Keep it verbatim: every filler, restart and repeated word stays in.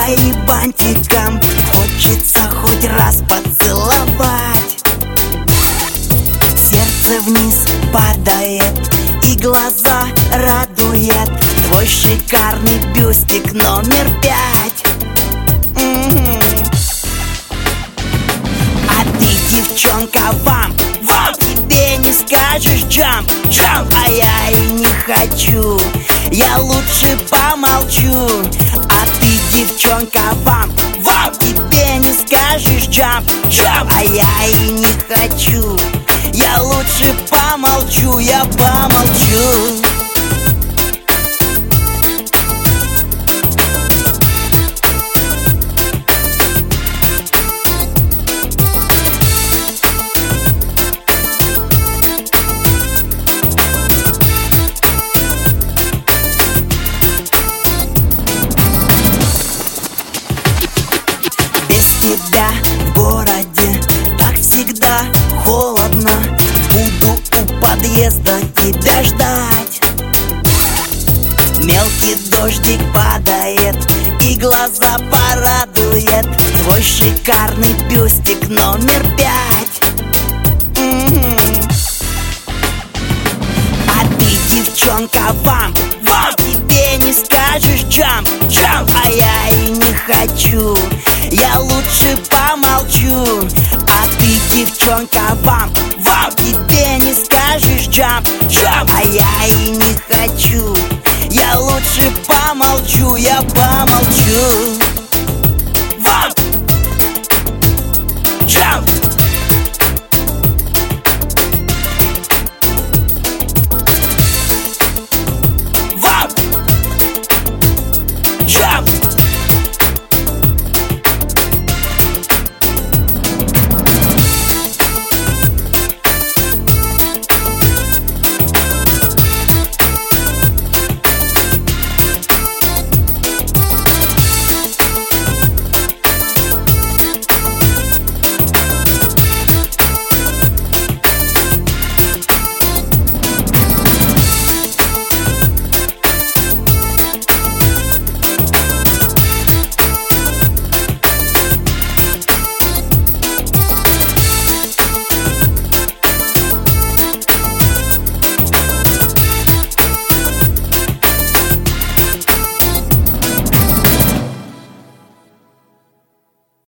твоим бантиком хочется хоть раз поцеловать. Сердце вниз падает и глаза радует твой шикарный бюстик номер пять. М-м-м. А ты, девчонка, вам, вам тебе не скажешь джамп, джамп, а я и не хочу, я лучше помолчу. А ты, девчонка, вам, вам тебе не скажешь джамп, джамп, а я и не хочу, я лучше помолчу, я помолчу. Без тебя в городе так всегда холодно, буду у подъезда тебя ждать. Мелкий дождик падает и глаза порадует твой шикарный бюстик номер пять. М-м-м. А ты, девчонка, вам, вам тебе не скажешь джамп, джамп, а я и не хочу, я лучше помолчу. А ты, девчонка, вам, вам тебе не скажешь джамп, джамп, а я и не хочу, я лучше помолчу, я помолчу.